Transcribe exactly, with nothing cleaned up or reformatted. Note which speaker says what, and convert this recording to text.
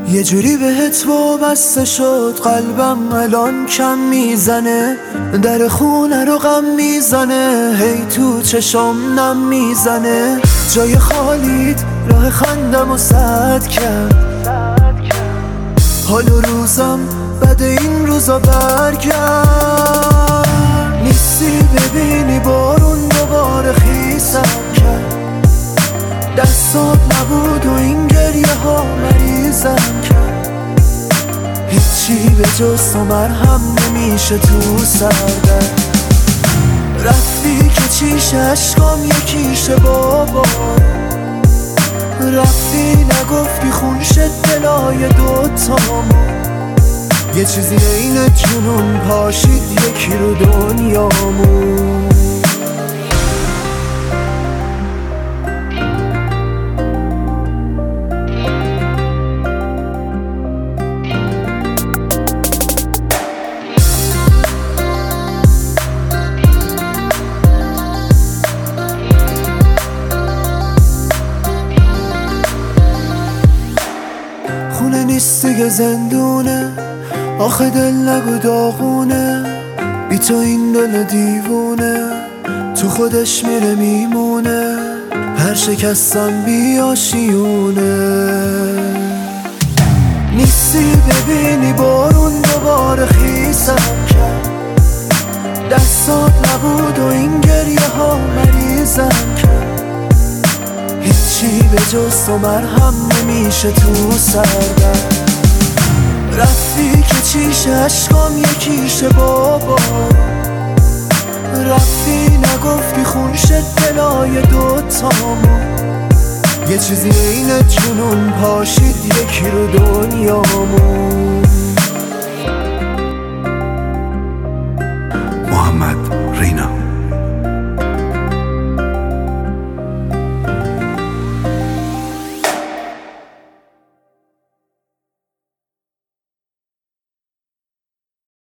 Speaker 1: یه جوری بهت وابسته شد قلبم الان کم میزنه، در خونه رو غم میزنه، هی تو چشام نم میزنه. جای خالیت راه خندم و سد کرد، حال و روزم بعد این روزا برگرد. نیستی ببینی بارون دوباره خیسم کرد، دستات نبود و این گریه ها مریضم کرد. هیچی به جز تو مرهم نمیشه تو سردم. رفتی که چیش عشقام یکیشه بابا، رفتی نگفتی خون شد دلای دوتامو. یه چیزی این جنون پاشید یکی رو دنیامون. خونه نیست دیگه زندونه، آخه دل نگو داغونه. بی تو این دل دیوونه تو خودش میره میمونه، هر شکستم بی آشیونه. نیستی ببینی بارون دوباره خیسم کرد، دستات نبود و این گریه ها مریضم کرد. هیچی به جز تو مرهم نمیشه تو سردم. رفتی که چیش عشقام یکیشه بابا، رفتی نگفتی خون شد دلای دوتامو. یه چیزی این جنون پاشید یکی رو دنیامون.
Speaker 2: محمد